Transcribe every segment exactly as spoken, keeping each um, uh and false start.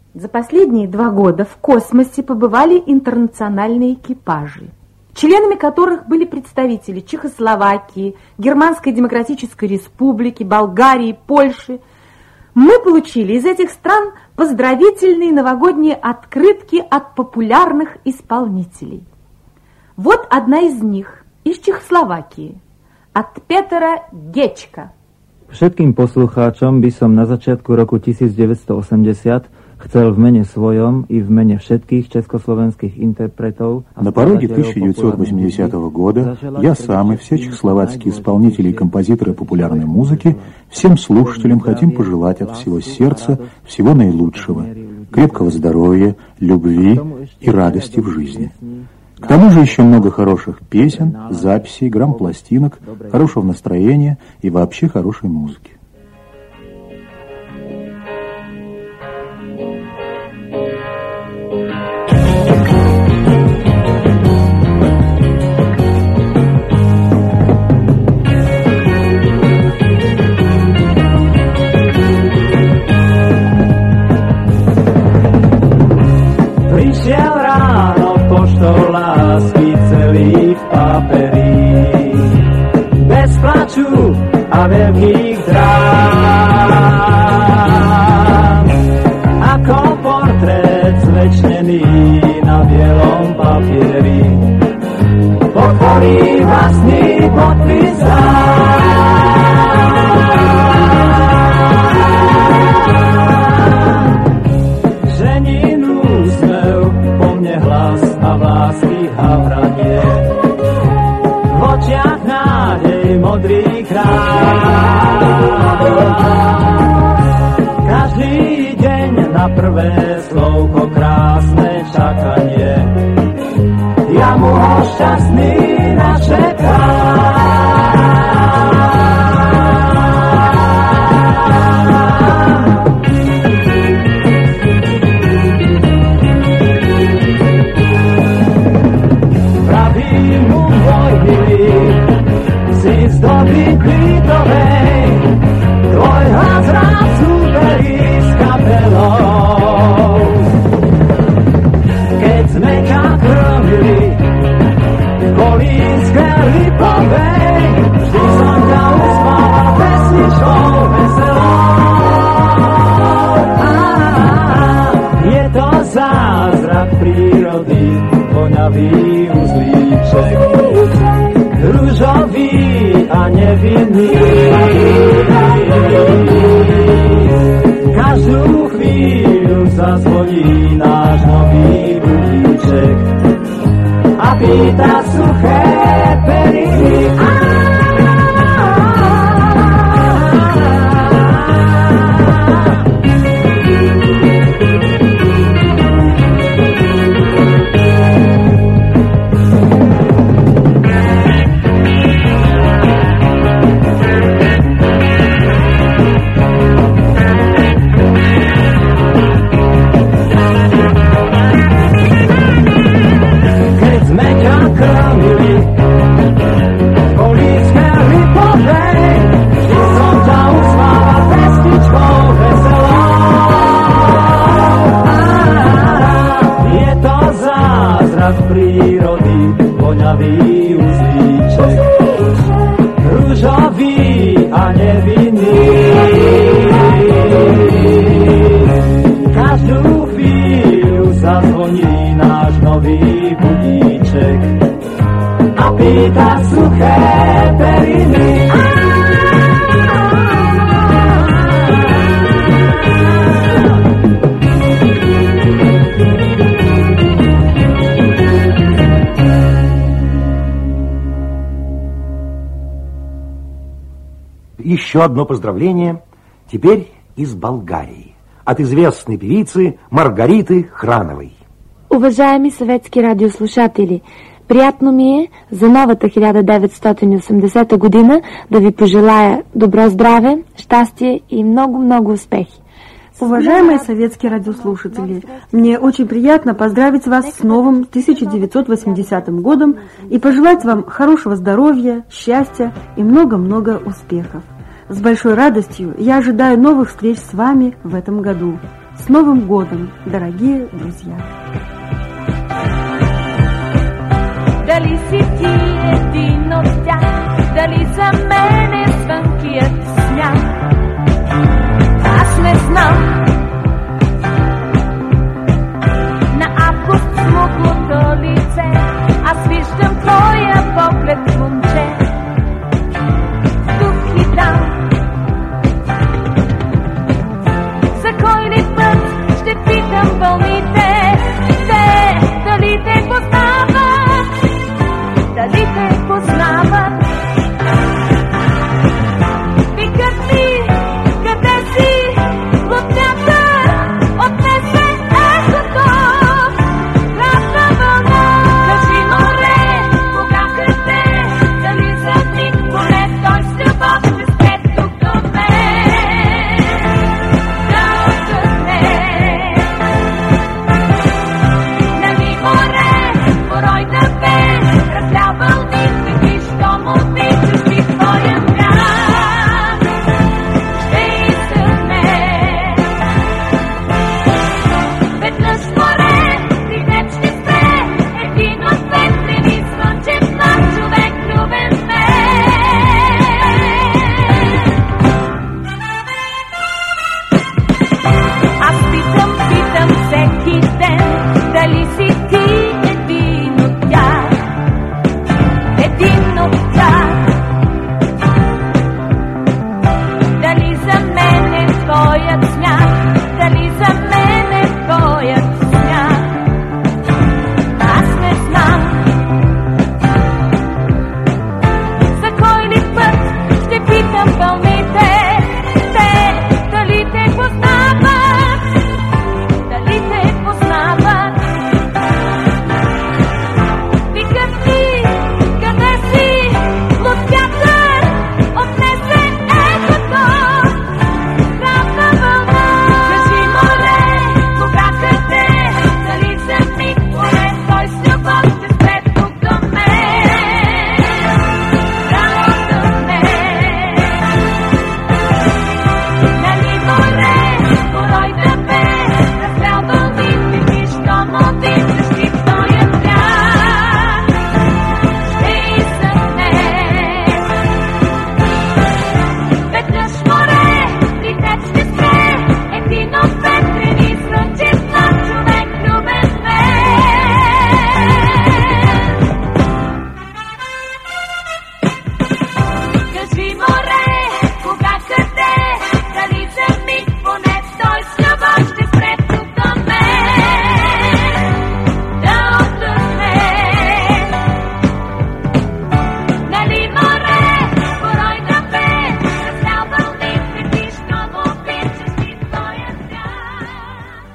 За последние два года в космосе побывали интернациональные экипажи, членами которых были представители Чехословакии, Германской Демократической Республики, Болгарии, Польши. Мы получили из этих стран поздравительные новогодние открытки от популярных исполнителей. Вот одна из них, из Чехословакии, от Петера Гечка. Všetkým poslucháčom by som na začiatku roku devätnásťstoosemdesiat chcel в mene svojom и в mene všetkých československých интерпретов. На пороге тысяча девятьсот восьмидесятого года я сам и все чехословацкие исполнители и композиторы популярной музыки всем слушателям хотим пожелать от всего сердца всего наилучшего, крепкого здоровья, любви и радости в жизни. К тому же еще много хороших песен, записей, грамм-пластинок, хорошего настроения и вообще хорошей музыки. Prišiel ráno poštou lásky celý v paperi, bez plaču a veľkých drám. Ako portrét zvečnený na bielom papieri, podporí vlastný podpis modrý krám. Každý deň na prvé slovko krásne čakanie, ja mu ho šťastný našepkám. Pravím mu môj milý, si zdobí kvítovej, tvoj hlas rád súberí s kapelou. Keď sme ťa krmili v kolíske lipovej, vždy som ťa uspával pesničkou veselou. Je to zázrak prírody, voňavý uzlíček, ružový a nevinný. Každú chvíľu zazvoní náš nový budíček a pýta suché periny. Prírody, voňavý uzlíček, ružový a nevinný. Každú chvíľu zazvoní náš nový budíček a pýta suché periny. Еще одно поздравление, теперь из Болгарии, от известной певицы Маргариты Храновой. Уважаеми съветски радиослушатели, приятно ми е за новата хиляда деветстотин и осемдесета година да ви пожелая добро здраве, щастие и много-много успехи. Уважаемые советские радиослушатели, мне очень приятно поздравить вас с новым тысяча девятьсот восьмидесятым годом и пожелать вам хорошего здоровья, счастья и много-много успехов. С большой радостью я ожидаю новых встреч с вами в этом году. С Новым годом, дорогие друзья! Дали си ти един от тях, дали за мен е звънкият смях? Аз не знам. На август смуглото лице аз виждам твоя поглед, момче. Тук и там. За кой ли път ще питам вълните, те дали те познават, дали те познават. Викат ми, къде си, лутнята, отнесе ехото. Градна вълна, кажи море, кога къде, дали за миг поне той с любов ще спре тук до мен. Да отдъхне. Нали море, порой да бе, разлял вълните ти, що му обичаш ти твоя брат. Ще изтъхне. Веднъж море, при теб ще спре, един от ветрени слънчев млад човек, любен с мен. Аз питам, питам всеки ден, дали си ти един от тях, един от тях. Дали за мен е твоят смях, дали за мен е твоят смях? Аз не знам. За кой ли път ще питам вълните, те дали те познават, дали те познават. Викат ми, къде си, лутвятър, отнесе ехото. Градна вълна, кажи море, кога къде, дали за миг поне той с любов ще спре тук до мен. Да отдъхне. Нали море, порой да бе, разлял вълните ти, що му обичаш ти твоя брат. Ще изтъхне. Веднъж море, при теб ще спре, един от ветрени слънчев млад човек, любен с мен. Кажи море, кога къде, дали за миг поне той с любов ще спре тук до мен. Да отдъхне. Нали море, порой да бе, разлял вълните ти, що му обичаш ти твоя брат.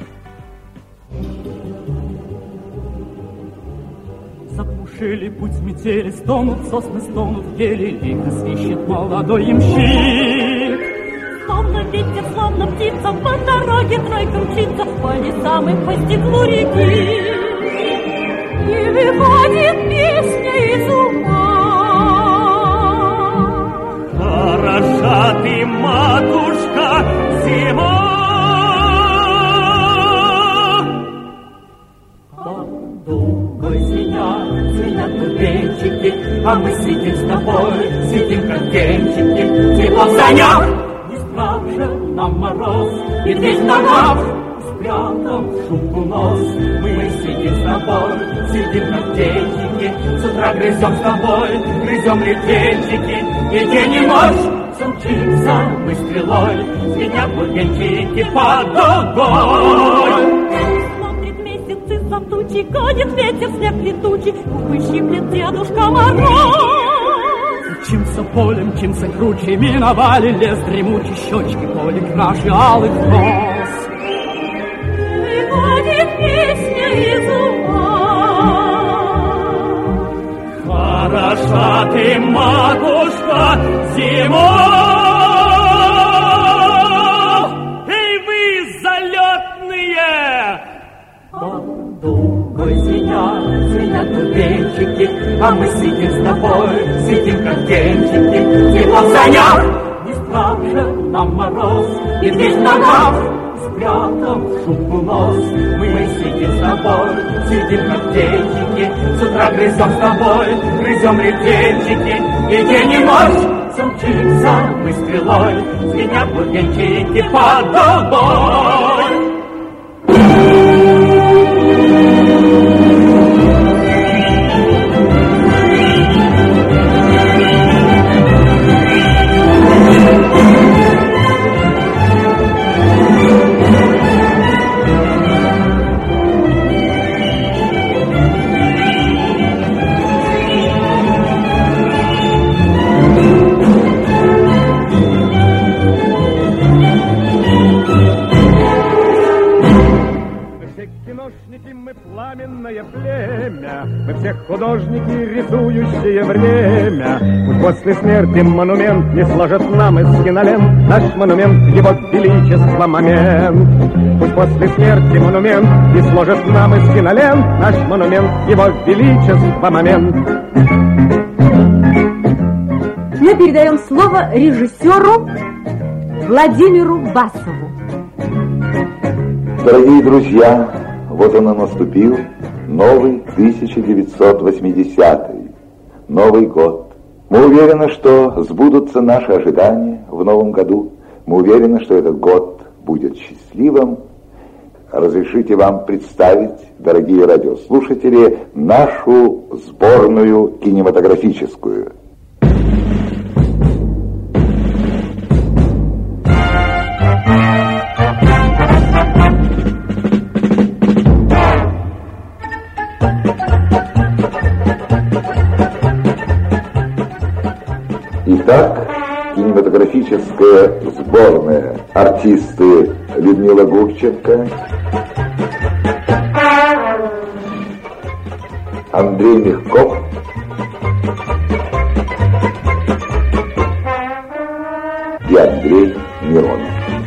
Запушили путь метели, стонут сосны, стонут ели, лихо свищет молодой ямщик. Словно ветер, словно птица, по дороге тройка мчится, по лесам и по стеклу реки. И выходит песня из ума. Хороша ты, матушка, зима. Долго звенят, звенят бубенчики, а мы сидим с тобой, сидим как птенчики, тепло в санях. Не страшен нам мороз, медведь на лав, спрятан в шубку нос. Мы сидим с тобой, сидим как птенчики, с утра грызем с тобой, грызем ретельчики, и день и ночь все мчится мы стрелой, звенят бубенчики под дугой. Смотрит месяц из-за тучи, гонит ветер, снег летучий, губы щиплет Дедушка Мороз. Мчимся полем, мчимся круче, миновали лес дремучий, щечки поле краше алых роз. Выходит песня из ума. Хороша ты, матушка, зима. Эй, вы залетные! Под дугой звенят, звенят бубенчики, а мы сидим с тобой, сидим как птенчики, тепло в санях. Не страшен нам мороз, медведь на лав, спрятав шубу нос. Мы сидим с тобой, сидим как птенчики, с утра грызем с тобой, грызем ретельчики. И день и ночь замчимся мы стрелой, звенят бубенчики под долбой. Мы все художники, рисующие время. Пусть после смерти монумент не сложит нам из кинолент наш монумент, его величество момент. Пусть после смерти монумент не сложит нам из кинолент наш монумент, его величество момент. Мы передаем слово режиссеру Владимиру Басову. Дорогие друзья, вот он и наступил. Новый тысяча девятьсот восьмидесятый, Новый год. Мы уверены, что сбудутся наши ожидания в новом году. Мы уверены, что этот год будет счастливым. Разрешите вам представить, дорогие радиослушатели, нашу сборную кинематографическую. Итак, кинематографическая сборная. Артисты Людмила Гурченко, Андрей Мягков, и Андрей Миронов.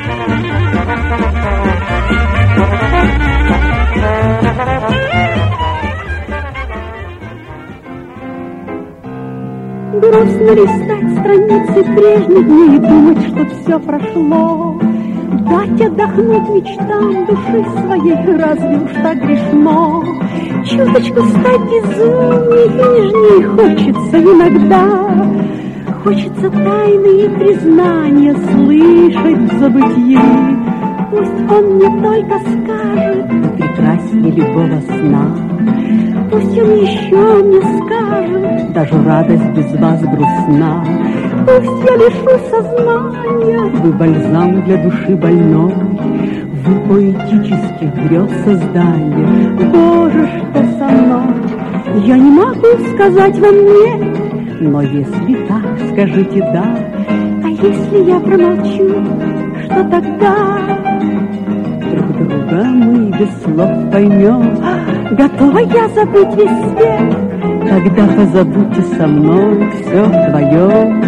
Грустно листать страницы прежних дней и думать, что все прошло. Дать отдохнуть мечтам души своей, разве уж так грешно? Чуточку стать безумней и нежней хочется иногда. Хочется тайны и признания слышать в забытье. Пусть он мне только скажет, ты прекрасней любого сна. Пусть он еще мне скажет, даже радость без вас грустна. Пусть я лишу сознания, вы бальзам для души больной, вы поэтических грез создания. Боже, что со мной? Я не могу сказать вам нет, но если так, скажите да. А если я промолчу, что тогда? Друг друга мы без слов поймем. Готова я забыть весь свет, тогда позабудьте со мной все вдвоем.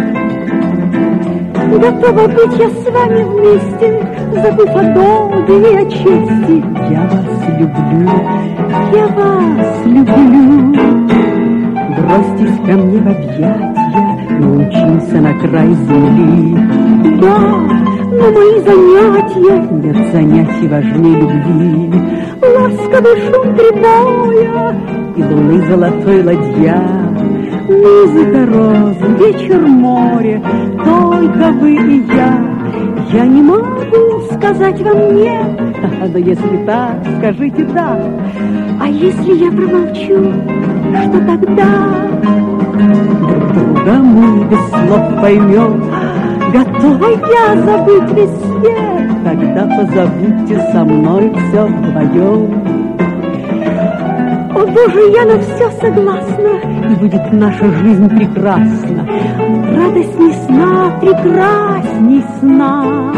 Готова быть я с вами вместе, забыв о долге и о чести. Я вас люблю, я вас люблю. Бросьтесь ко мне в объятия, мы учимся на край земли. Да, но мои занятия, нет занятий важнее любви. Ласковый шум прибоя и луны золотой ладья, музыка роз, вечер море, только вы и я. Я не могу сказать вам нет, но если так, скажите да. А если я промолчу, что тогда? Друг друга мы без слов поймем. Готова я забыть весь свет, тогда позабудьте со мной все вдвоем. О, Боже, я на все согласна, и будет наша жизнь прекрасна. Радость не сна, прекрасней сна.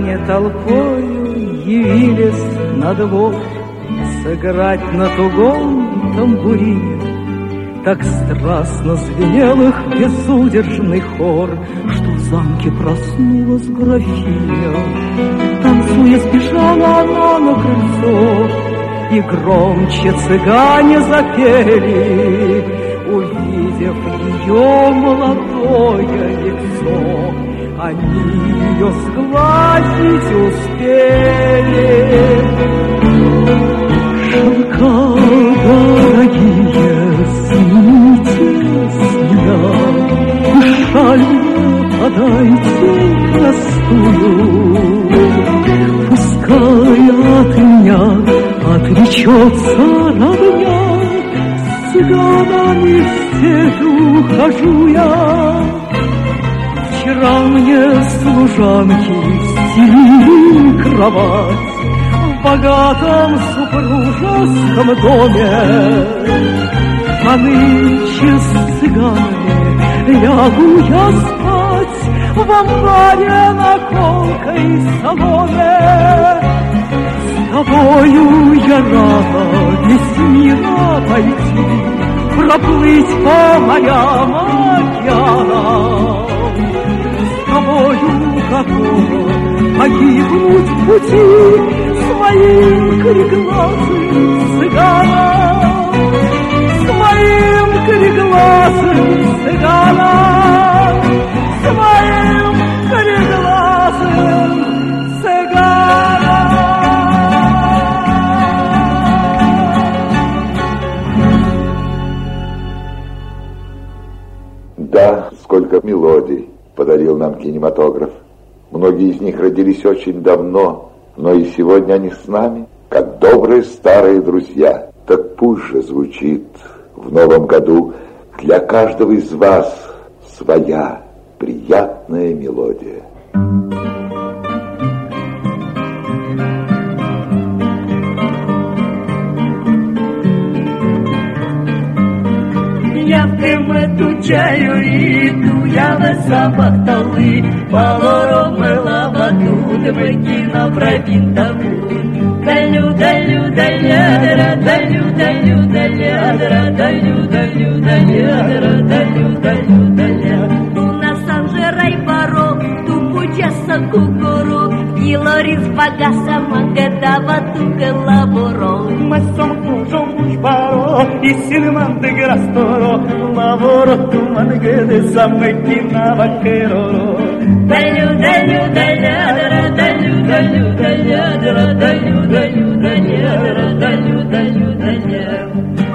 Крестьяне толпою явились на двор сыграть на тугом тамбурине. Так страстно звенел их безудержный хор, что в замке проснулась графиня. Танцуя, сбежала она на крыльцо, и громче цыгане запели, увидев ее молодое лицо. Они ее сглазить успели. Шелка дорогие, снимите с меня, шаль подайте простую. Пускай от меня отречется родня, с цыганами в степь ухожу я. Вчера мне служанки стелили кровать в богатом супружеском доме, а нынче с цыганами лягу я спать в амбаре на колкой соломе. С тобою я рада весь мира пойти, проплыть по морям океанам. С тобою готова погибнуть в пути своим кореглазым цыганом, своим кореглазым цыганом, своим кореглазым цыганом. Да, сколько мелодий подарил нам кинематограф. Многие из них родились очень давно, но и сегодня они с нами, как добрые старые друзья. Так пусть же звучит в новом году для каждого из вас своя приятная мелодия. Я в кемету чаю иду, я на запах толы, полором лава тут, мекина пробит табун. Далю, далю, далядра, далю, далю, далядра, далю, далю, далядра, далю, далю, даля. У нас анжерай баро, ту пучаса кукуру, Илорис багаса мангадава тука лаборо. Массом кужом баро, и синеман де грасторо, лаборо ту мангеде замекина вакеро. Далю, далю, далядра, далю, далю, далядра, далю, далю, далядра, далю, далю, даля.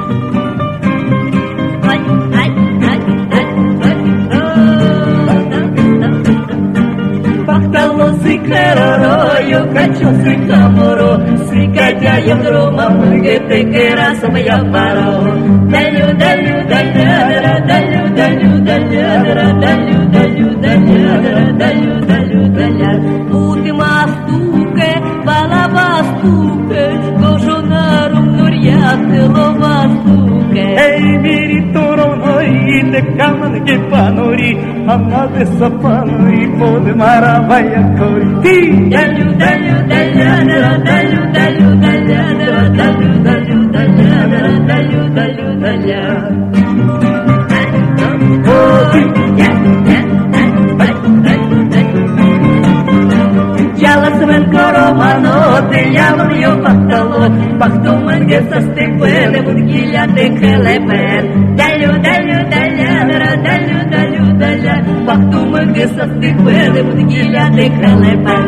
Yo cacho soy camoro, soy calla y broma, que te quieras me paro. Dalю, dalю, dalядра, dalю, dalю, dalядра, dalю, dalю, dalядра, dalю, dalю, dalядра. Última stuke, balaba stuke, kožonarum nurjate lova stuke. Ей, миритoro noi, te kaman ke panori, amade sapanori, pod maravaya koriti. Dalю, dalю, dalядра, dalю, dalю, dalядра, dalю, dalю, dalядра, dalю, dalю, dalядра. Romano, te llaman yo pastalo, pasto mangue saste puede burguilla de keleper. Dalю, dalю, dalядра, dalю, dalю, dalя, pasto mangue saste puede burguilla de keleper.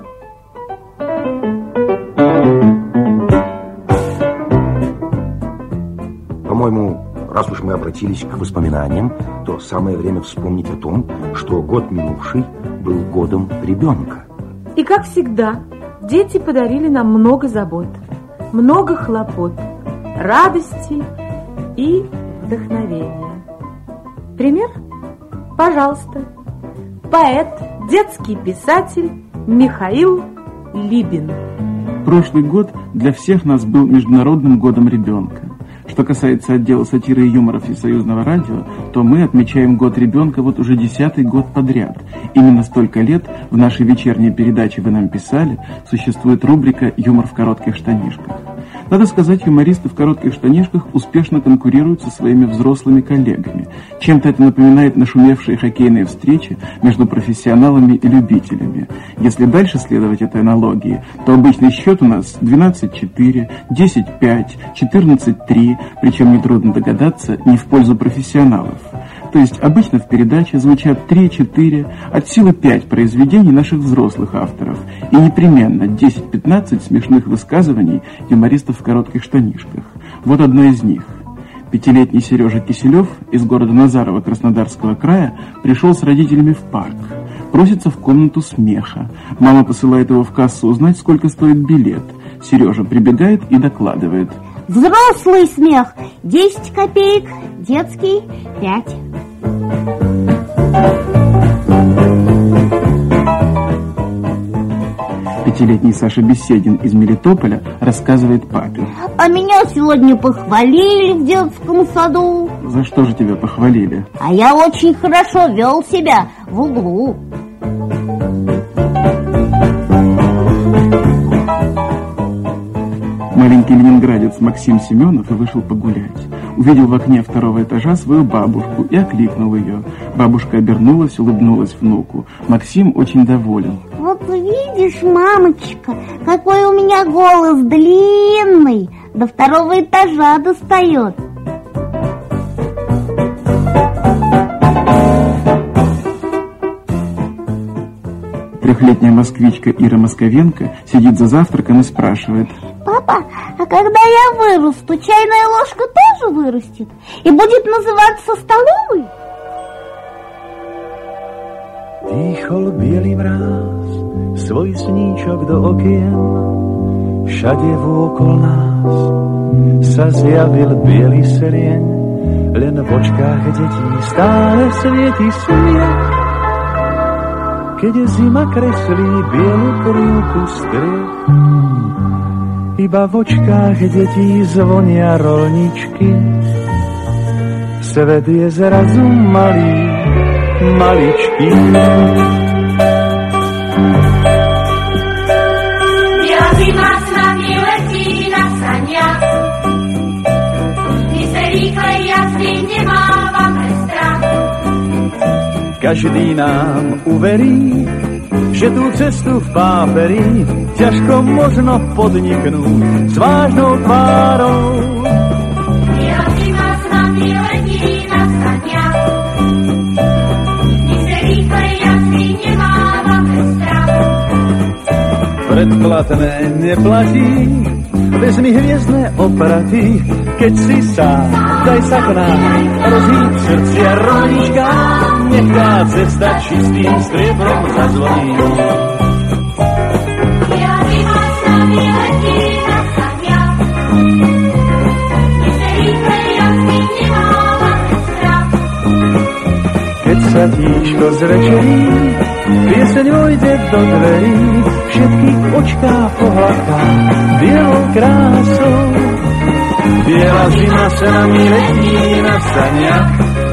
По-моему, раз уж мы обратились к воспоминаниям, то самое время вспомнить о том, что год минувший был годом ребенка. И как всегда, дети подарили нам много забот, много хлопот, радости и вдохновения. Пример? Пожалуйста. Поэт, детский писатель Михаил Либин. Прошлый год для всех нас был Международным годом ребенка. Что касается отдела сатиры и юмора Всесоюзного радио, то мы отмечаем год ребенка вот уже десятый год подряд. Именно столько лет в нашей вечерней передаче «Вы нам писали» существует рубрика «Юмор в коротких штанишках». Надо сказать, юмористы в коротких штанишках успешно конкурируют со своими взрослыми коллегами. Чем-то это напоминает нашумевшие хоккейные встречи между профессионалами и любителями. Если дальше следовать этой аналогии, то обычный счет у нас двенадцать четыре, десять пять, четырнадцать три, причем нетрудно догадаться, не в пользу профессионалов. То есть обычно в передаче звучат три-четыре, от силы пять произведений наших взрослых авторов и непременно десять-пятнадцать смешных высказываний юмористов в коротких штанишках. Вот одно из них. Пятилетний Сережа Киселев из города Назарово Краснодарского края пришел с родителями в парк. Просится в комнату смеха. Мама посылает его в кассу узнать, сколько стоит билет. Сережа прибегает и докладывает. Взрослый смех десять копеек, детский пять. Пятилетний Саша Беседин из Мелитополя рассказывает папе. А меня сегодня похвалили в детском саду. За что же тебя похвалили? А я очень хорошо вел себя в углу. Маленький ленинградец Максим Семенов и вышел погулять. Увидел в окне второго этажа свою бабушку и окликнул ее. Бабушка обернулась, улыбнулась внуку. Максим очень доволен. Вот видишь, мамочка, какой у меня голос длинный, до второго этажа достает. Трехлетняя москвичка Ира Московенко сидит за завтраком и спрашивает. Папа, а когда я вырасту, чайная ложка тоже вырастет и будет называться столовой? Dýchol bielý mráz svoj sníčok do okien, všade vôkol nás sa zjavil biely serieň, len v očkách detí stále svieti smiech. Keď zima kreslí bielu krivku striech, iba v očkách detí zvonia rolničky. Svet je zrazu malý, maličký. Biela zima s nami letí na saniach, my se rýchle jazdy nemávame strach. Každý nám uverí, že tú cestu v páperi ťažko možno podniknúť s vážnou tvárou. Biela zima s nami letí na saniach, my se rýchle jazdy nemávame strach. Predplatné neplatí, vezmi hviezdne opraty, keď si sám, daj sa k nám, rozhýb srdcia rolnička, nech tá cesta čistým striebrom zazvoní. Biela zima s nami letí na saniach, my se rýchle jazdy nemávame strach. Keď sa tíško zvečerí, pieseň vojde do dverí, všetkých očká pohľadká bielou krásou. Biela zima sa nami letí na saniach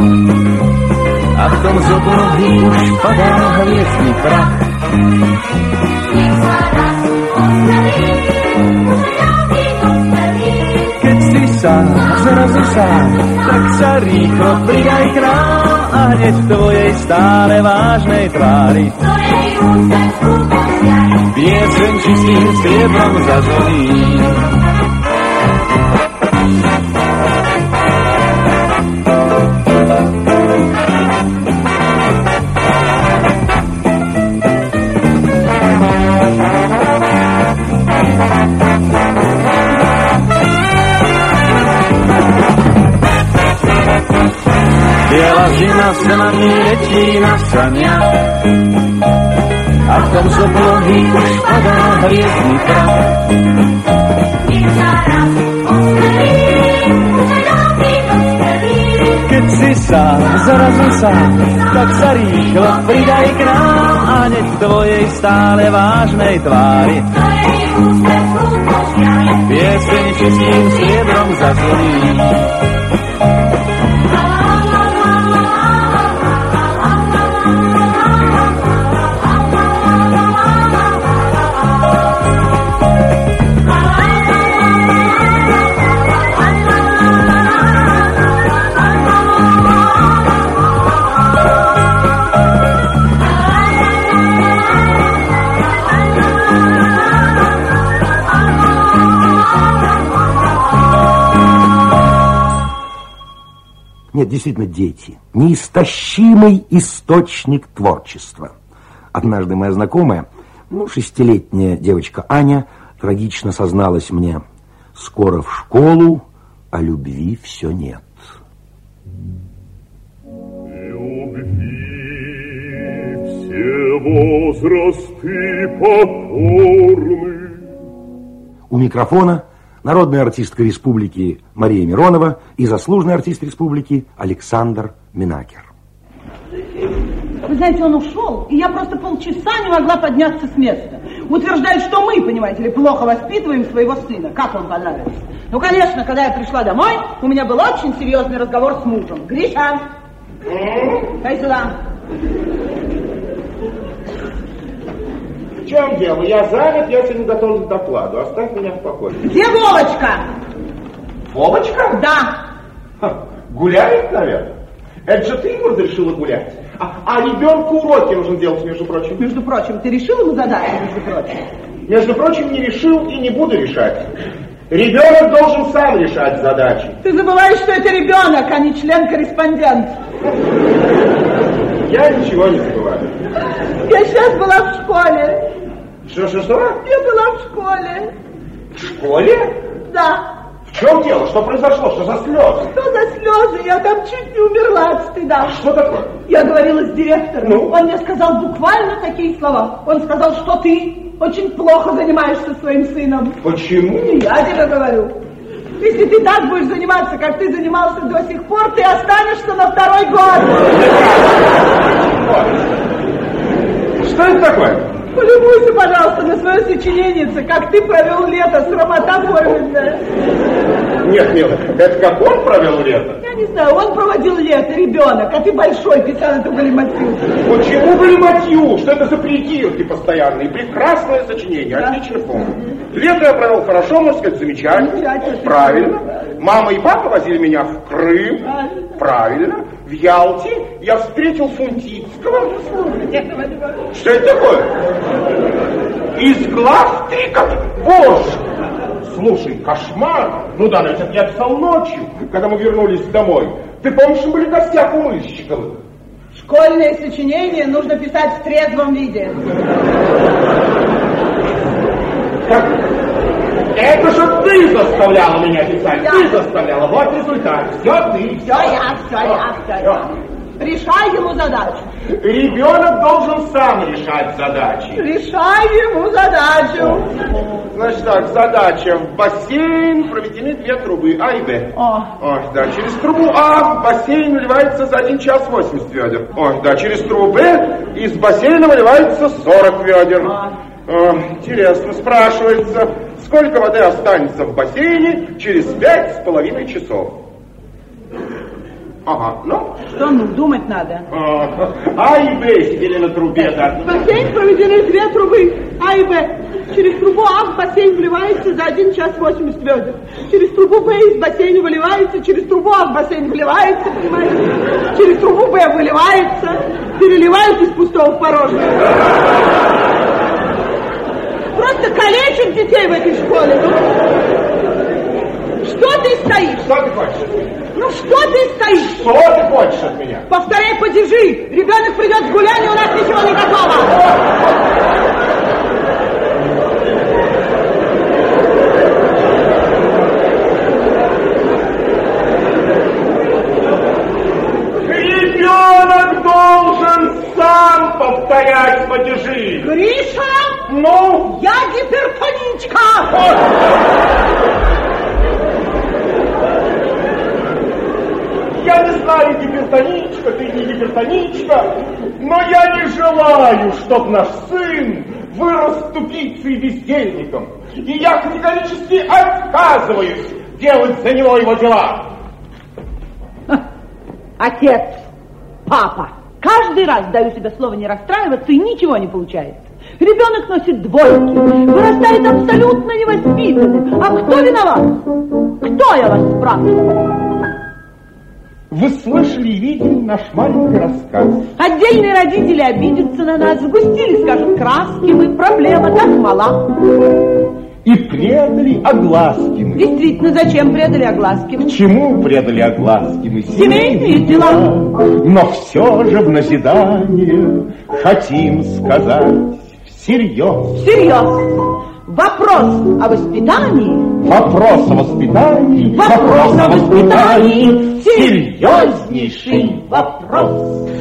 a v tom z oblohy už padá hviezdny prach. Nech sa raz postaví, už ľadí postaví. Keď si sám, zrazu sám, tak sa rýchlo pridaj k nám a hneď v tvojej stále vážnej tvári Ktorej úsmev skúšaj, pieseň čistým striebrom zazvoní. Biela zima sa nami letí na saniach a v tom z oblohy už padá hviezdny prach. nech sa raz postaví, už ľadí postaví. Keď si sám, zarazu sám, tak sa rýchlo pridaj k nám a hneď v tvojej stále vážnej tvári pieseň čistým striebrom zazvoní. Нет, действительно, дети. Неистощимый источник творчества. Однажды моя знакомая, ну, шестилетняя девочка Аня, трагично созналась мне: скоро в школу, а любви все нет. Любви все возрасты покорны. У микрофона народная артистка республики Мария Миронова и заслуженный артист республики Александр Минакер. Вы знаете, он ушел, и я просто полчаса не могла подняться с места. Утверждает, что мы, понимаете ли, плохо воспитываем своего сына. Как он понравился? Ну, конечно, когда я пришла домой, у меня был очень серьезный разговор с мужем. Гриша, дай сюда. В чем дело? Я занят, я сегодня готов к докладу. Оставь меня в покое. Где Вовочка? Вовочка? Да. Ха, гуляет, наверное. Это же ты ему разрешила гулять. А, а ребенку уроки нужно делать, между прочим. Между прочим, ты решил ему задачу, между прочим? Между прочим, не решил и не буду решать. Ребенок должен сам решать задачи. Ты забываешь, что это ребенок, а не член-корреспондент. Я ничего не забываю. Я сейчас была в школе. Что-что-что? Я была в школе. В школе? Да. В чем дело? Что произошло? Что за слезы? Что за слезы? Я там чуть не умерла от стыда. А что такое? Я говорила с директором. Ну? Он мне сказал буквально такие слова. Он сказал, что ты очень плохо занимаешься своим сыном. Почему? Я тебе говорю. Если ты так будешь заниматься, как ты занимался до сих пор, ты останешься на второй год. Что это такое? Полюбуйся, пожалуйста, на свое сочинение, как ты провел лето, срамота форменная. Нет, милая, это как он провел лето? Я не знаю, он проводил лето, ребенок, а ты большой писал эту галиматью. Почему галиматью? Что это за придирки постоянные? Прекрасное сочинение, да? Отлично помню. Лето я провел хорошо, можно сказать, замечательно. Замечательно. Правильно. Мама и папа возили меня в Крым. Правильно. Правильно. В Ялте я встретил Фунтицкого. Что это такое? Из глаз трикот? Боже! Слушай, кошмар. Ну да, но это я писал ночью, когда мы вернулись домой. Ты помнишь, мы были в гостях у Мыльщиковых? Школьное сочинение нужно писать в трезвом виде. Так, это же ты заставляла меня писать. Я. Ты заставляла. Вот результат. Все ты. Все я, все я, все я. Решай ему задачу. Ребенок должен сам решать задачи. Решай ему задачу. Значит так, задача. В бассейн проведены две трубы А и Б. О. Ой, да, через трубу А в бассейн выливается за один час восемьдесят ведер. Ой, да, через трубу Б из бассейна выливается сорок ведер. О. О, интересно, спрашивается, сколько воды останется в бассейне через пять с половиной часов? Ага, ну? Что, ну, думать надо. А, а и Б сидели на трубе, да. В бассейн проведены две трубы, А и Б. Через трубу А в бассейн вливается за один час восемьдесят ведер. Через трубу Б из бассейна выливается, через трубу А в бассейн вливается, понимаете? Через трубу Б выливается, переливают из пустого в порожнее. Просто калечат детей в этой школе, ну? Что ты стоишь? Что ты хочешь? Ну что ты стоишь? Что ты хочешь от меня? Повторяй, подержи. Ребенок придет с гуляния, у нас ничего не готово. Ребенок должен сам повторять падежи. Гриша? Ну? Я гипертоничка. Я не знаю. знаю, гипертоничка, ты не гипертоничка, но я не желаю, чтоб наш сын вырос тупицей и бездельником. И я категорически отказываюсь делать за него его дела. Отец, папа, каждый раз даю себе слово не расстраиваться, и ничего не получается. Ребенок носит двойки, вырастает абсолютно невоспитанным. А кто виноват? Кто, я вас спрашиваю? Вы слышали и видели наш маленький рассказ. Отдельные родители обидятся на нас, сгустили, скажут, краски, мы, проблема так мала. И предали огласки мы. Действительно, зачем предали огласки? К чему предали огласки мы? Семейные дела. Но все же в назидание хотим сказать всерьез. Всерьез. Вопрос о воспитании. Вопрос о воспитании. Вопрос о воспитании. Серьезнейший вопрос.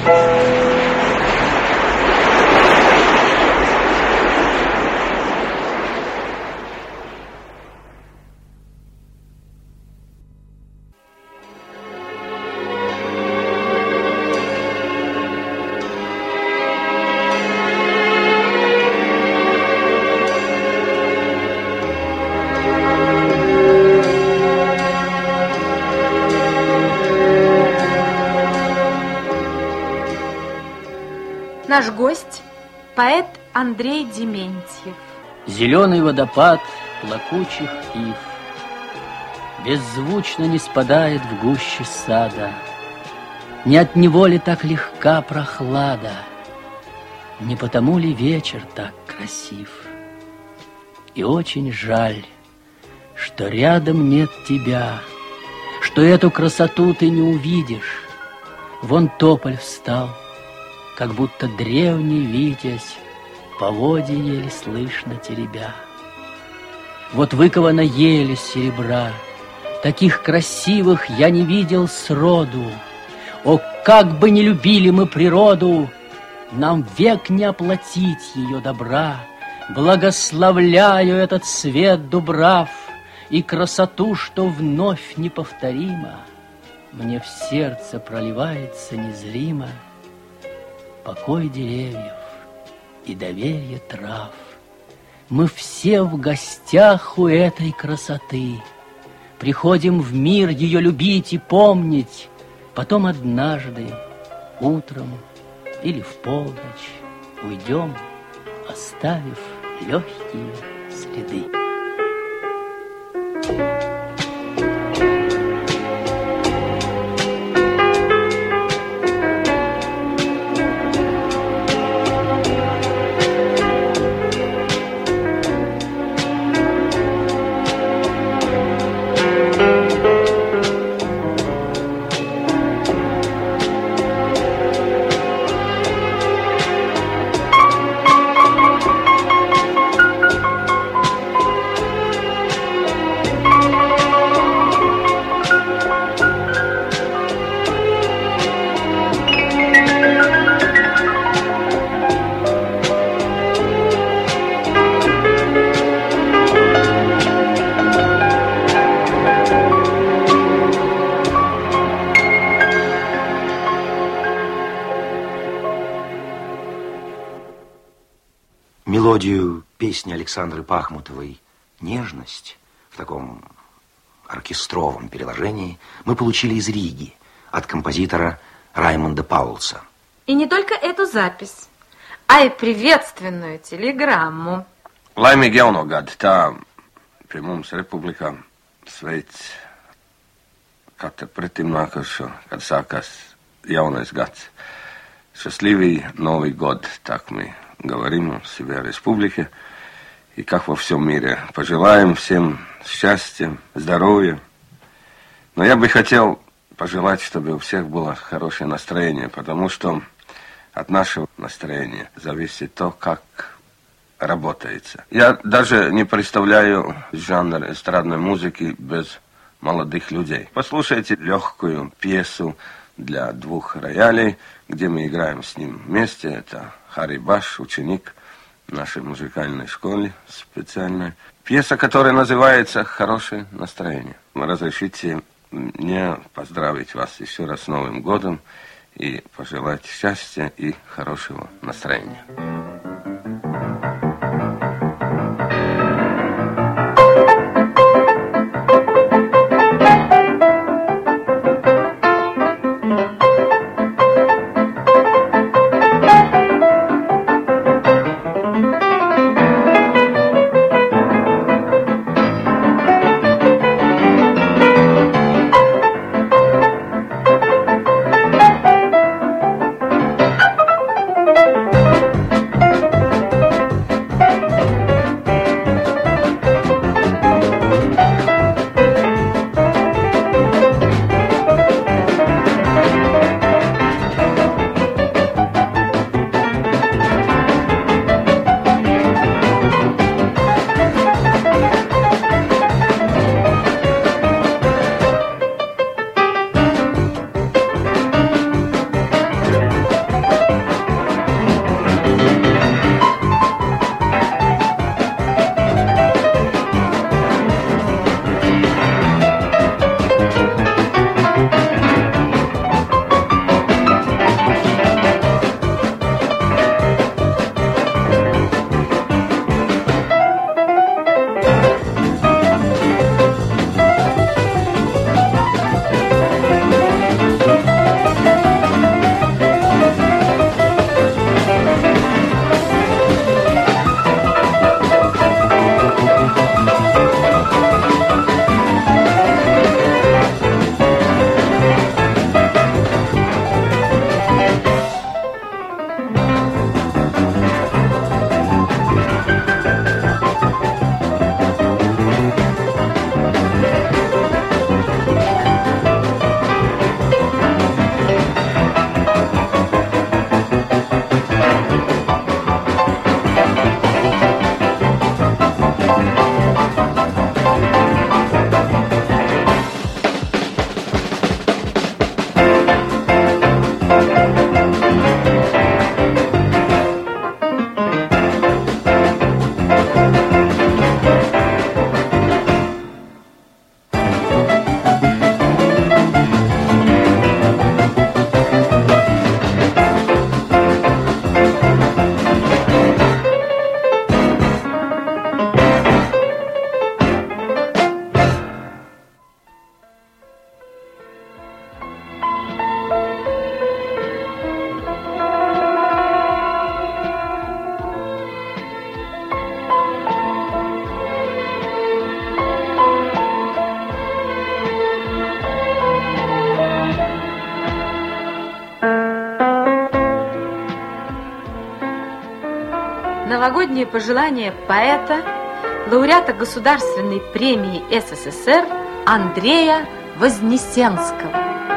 Наш гость – поэт Андрей Дементьев. Зеленый водопад плакучих ив беззвучно не спадает в гуще сада. Не от него ли так легка прохлада? Не потому ли вечер так красив? И очень жаль, что рядом нет тебя, что эту красоту ты не увидишь. Вон тополь встал, как будто древний витязь, поводья еле слышно теребя. Вот выкована ель из серебра, таких красивых я не видел сроду. О, как бы не любили мы природу, нам век не оплатить ее добра. Благословляю этот свет дубрав и красоту, что вновь неповторима, мне в сердце проливается незримо. Покой деревьев и доверие трав. Мы все в гостях у этой красоты. Приходим в мир ее любить и помнить. Потом однажды, утром или в полночь уйдем, оставив легкие следы. Мелодию песни Александры Пахмутовой «Нежность» в таком оркестровом переложении мы получили из Риги от композитора Раймонда Паулса. И не только эту запись, а и приветственную телеграмму. Laimīgi jauno gadu, tā pie mums Republikā sveic katru pretim nākošo, kad sākās jaunais gads. Счастливый Новый год, так мы говорим в себе республике и как во всем мире. Пожелаем всем счастья, здоровья. Но я бы хотел пожелать, чтобы у всех было хорошее настроение, потому что от нашего настроения зависит то, как работается. Я даже не представляю жанр эстрадной музыки без молодых людей. Послушайте легкую пьесу для двух роялей, где мы играем с ним вместе. Это Харри Баш, ученик нашей музыкальной школы специальной. Пьеса, которая называется «Хорошее настроение». Вы разрешите мне поздравить вас еще раз с Новым годом и пожелать счастья и хорошего настроения. Новогодние пожелания поэта, лауреата Государственной премии СССР Андрея Вознесенского.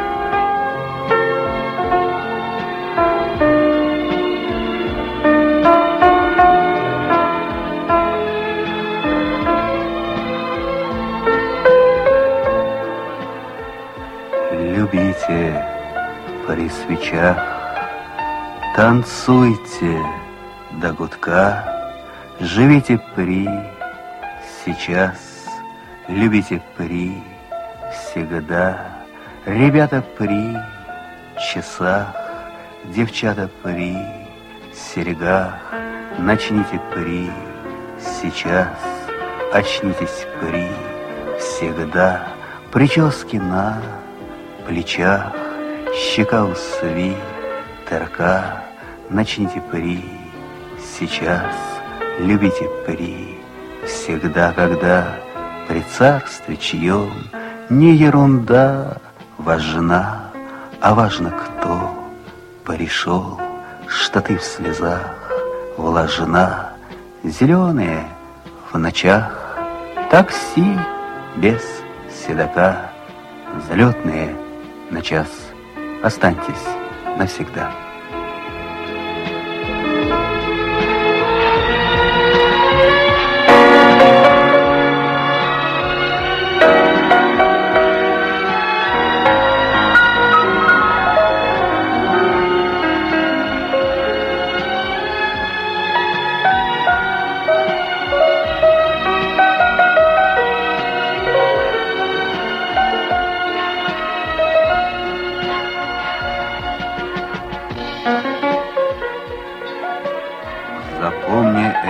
Любите при свечах, танцуйте до гудка, живите при сейчас, любите при всегда, ребята при часах, девчата при серьгах, начните при сейчас, очнитесь при всегда, прически на плечах, щека у свитерка, начните при сейчас, любите при всегда, когда при царстве чьем не ерунда важна, а важно, кто порешил, что ты в слезах влажена, зеленые в ночах, такси без седока, залетные на час, останьтесь навсегда.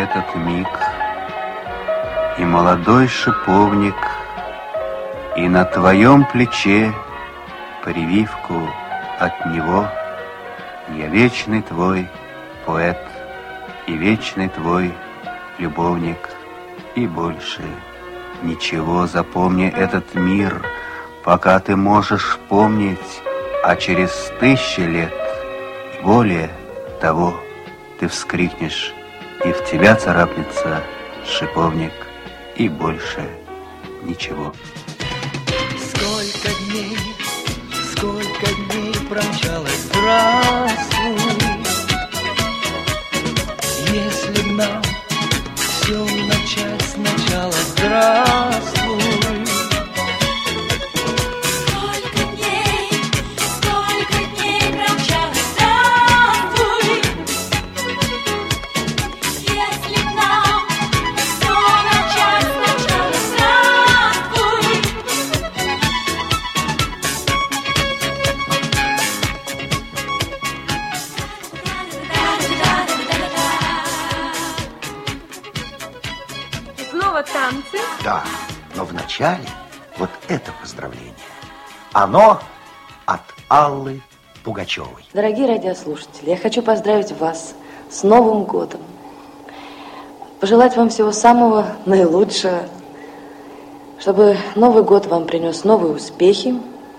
этот миг, и молодой шиповник, и на твоем плече прививку от него. Я вечный твой поэт и вечный твой любовник, и больше ничего. Запомни этот мир, пока ты можешь помнить, а через тысячи лет и более того ты вскрикнешь, и в тебя царапнется шиповник, и больше ничего. Сколько дней, сколько дней промчалось, здравствуй. Если б нам все начать сначала, здравствуй. Сколько дней, сколько дней промчалось, здравствуй. Если б нам все начать сначала, здравствуй. Снова танцы? Да, но вначале вот это поздравление. Оно от Аллы Пугачевой. Дорогие радиослушатели, я хочу поздравить вас с Новым годом. Пожелать вам всего самого наилучшего, чтобы Новый год вам принес новые успехи,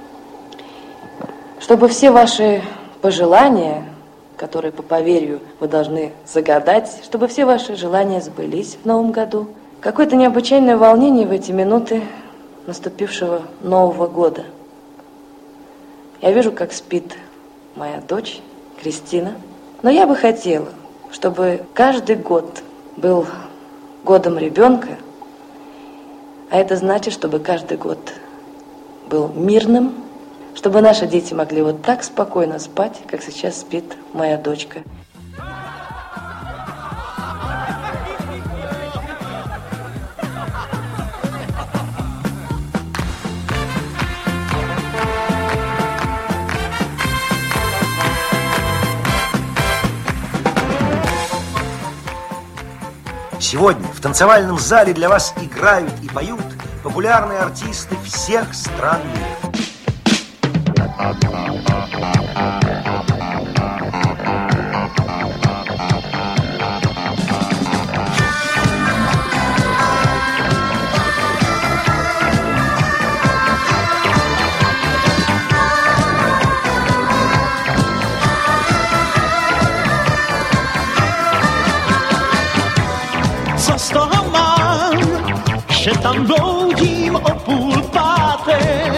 чтобы все ваши пожелания, которые по поверью вы должны загадать, чтобы все ваши желания сбылись в Новом году. Какое-то необычайное волнение в эти минуты наступившего Нового года. Я вижу, как спит моя дочь Кристина. Но я бы хотела, чтобы каждый год был годом ребенка, а это значит, чтобы каждый год был мирным, чтобы наши дети могли вот так спокойно спать, как сейчас спит моя дочка. Сегодня в танцевальном зале для вас играют и поют популярные артисты всех стран мира. Co z toho mám, že tam bloudím o půl páté?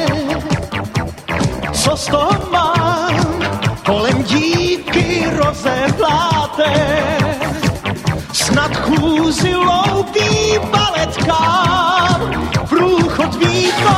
Co z toho mám, kolem dívky rozevláté? Snad chůzi loupí baletkám, průchod víko,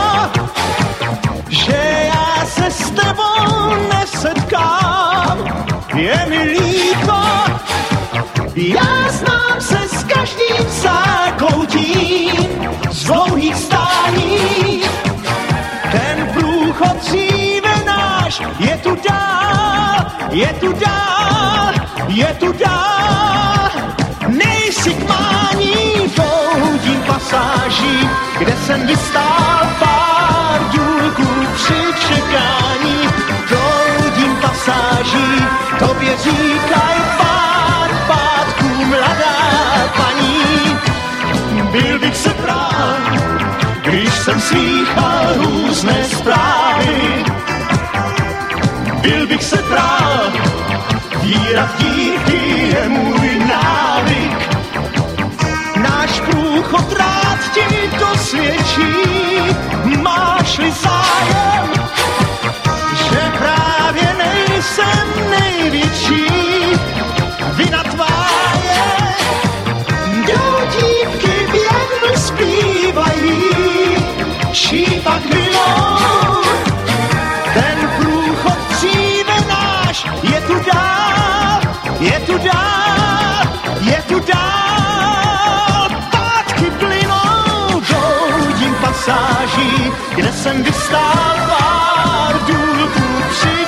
že já se s tebou nesetkám. Je mi líto, já znám se s každým zákoutím z dlouhých stání. Ten průchod dříve náš je tu dál, je tu dál, je tu dál. Nejsi k mání bloudím pasáží, kde jsem vystál pár důlků při čekání. Bloudím pasáží, tobě říkaj pár pátků, mladá paní. Byl bych se prál, když jsem slýchal různé zprávy. Byl bych se prál, víra v dívky je můj návyk. Náš průchod rád ti dosvědčí, máš-li zájem, že právě nejsem největší. Vina tvá je, kdo dívky věrno zpívají, šípak vinou. Ten průchod dříve náš je tu dál, je tu dál, je tu dál. Pátky plynou bloudím pasáží, kde jsem vystál pár důlků při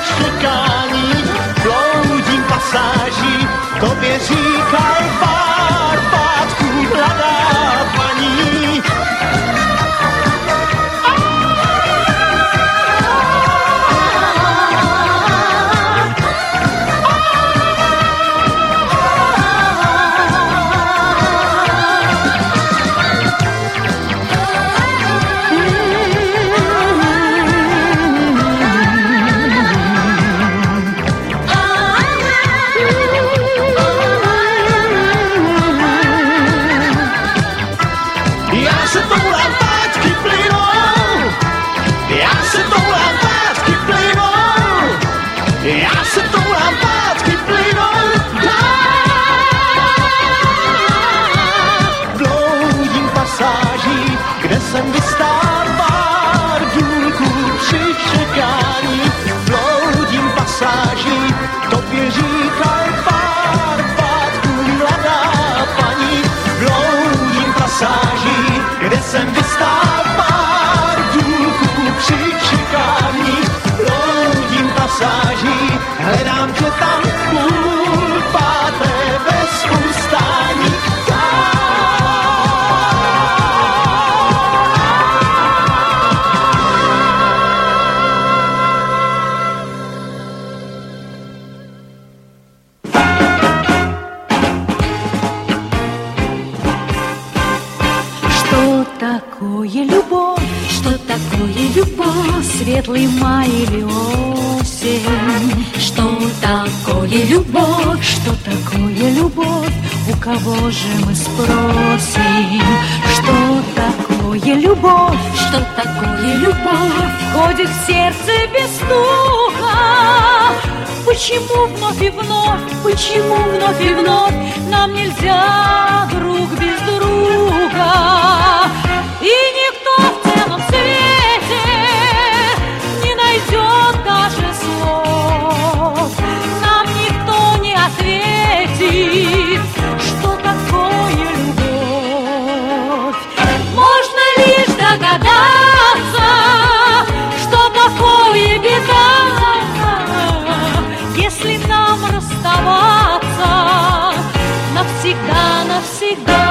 čekání. Bloudím pasáží, tobě říkaj pár, pár теплый май или осень. Что такое любовь? Что такое любовь? У кого же мы спросим? Что такое любовь? Что такое любовь? Входит в сердце без стука. Почему вновь и вновь, почему вновь и вновь нам нельзя друг без друга? И никто в целом свете не найдет даже слов. Нам никто не ответит, что такое любовь. Можно лишь догадаться, что такое беда, если нам расставаться навсегда, навсегда.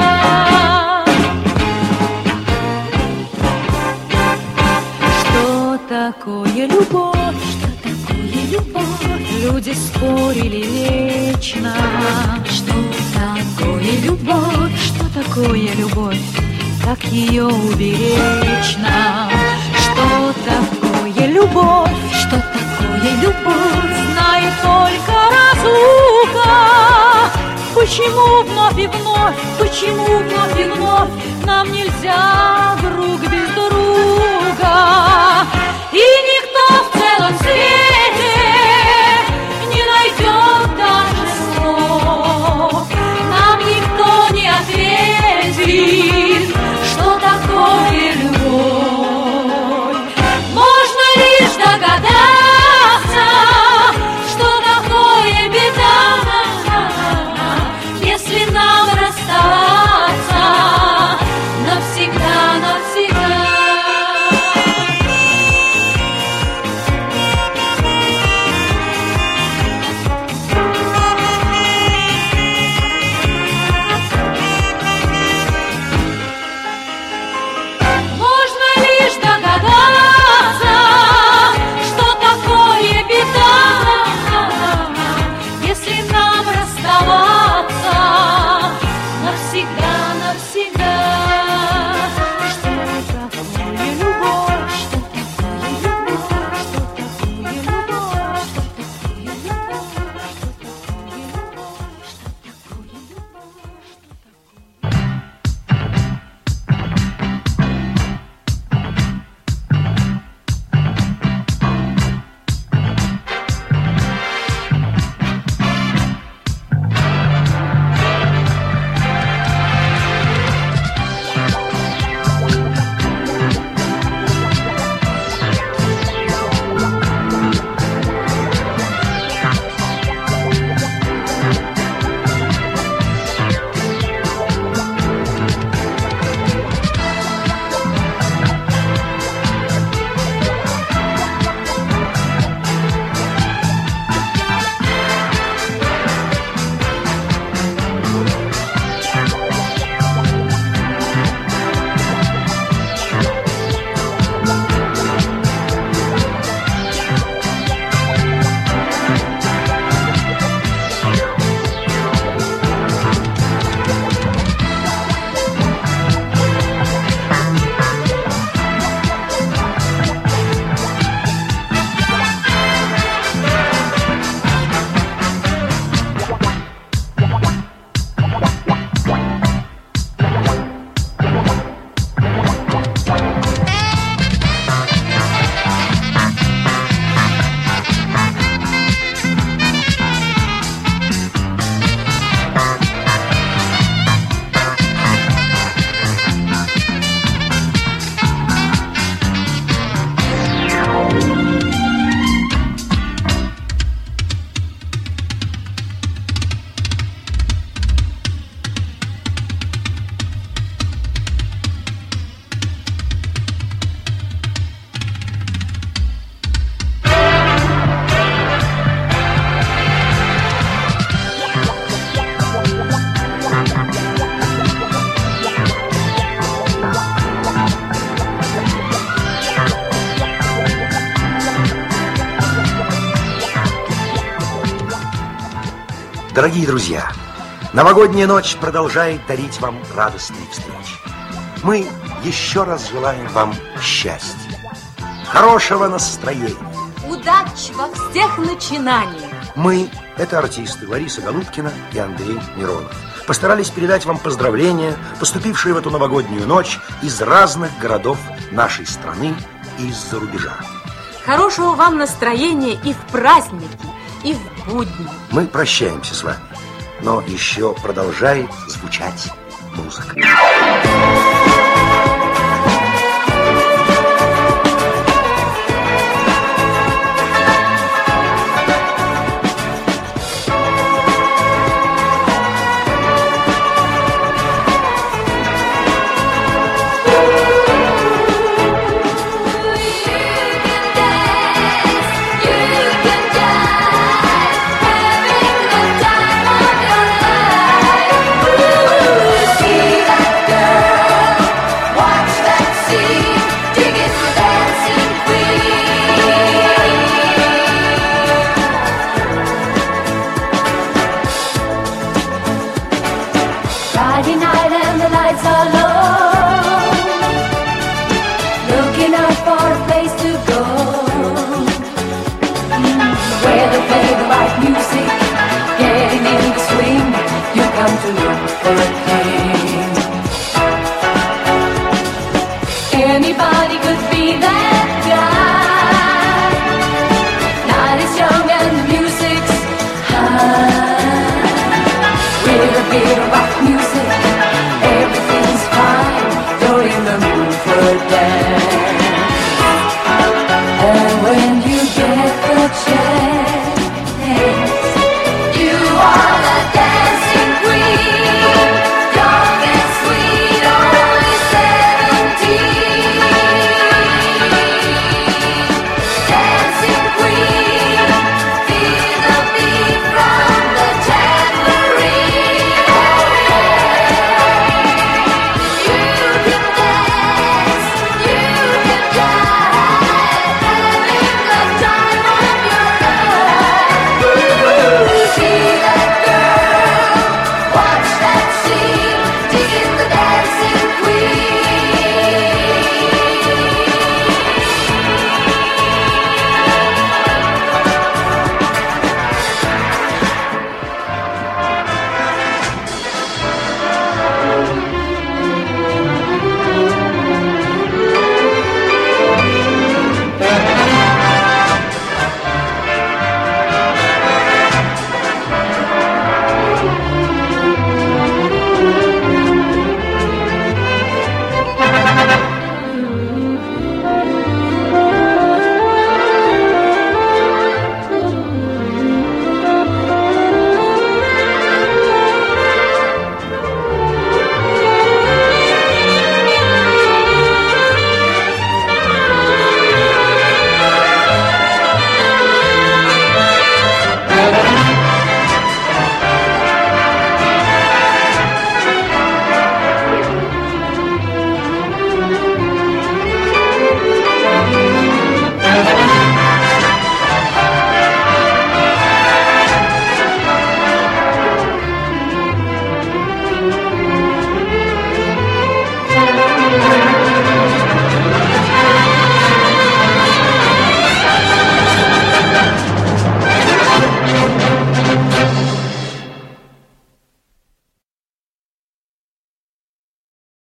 Что такое любовь? Что такое любовь? Люди спорили вечно. Что такое любовь? Что такое любовь? Как ее уберечь нам? Что такое любовь? Что такое любовь? Знает только разлука. Почему вновь и вновь, почему вновь и вновь нам нельзя друг без друга? И никто в целом свете не найдет даже слов. Нам никто не ответит, что такое любовь. Можно лишь догадаться, что такое беда, если нам расставаться навсегда, навсегда. Можно лишь догадаться, что такое беда, если нам расставаться навсегда, навсегда. Что такое любовь? Что такое любовь? Что такое любовь? Что такое любовь? Дорогие друзья, новогодняя ночь продолжает дарить вам радостные встречи. Мы еще раз желаем вам счастья. хорошего настроения. Удачи во всех начинаниях. Мы, это артисты Лариса Голубкина и Андрей Миронов, постарались передать вам поздравления, поступившие в эту новогоднюю ночь из разных городов нашей страны и из-за рубежа. Хорошего вам настроения и в праздники, и в будни. Мы прощаемся с вами, но еще продолжает звучать музыка.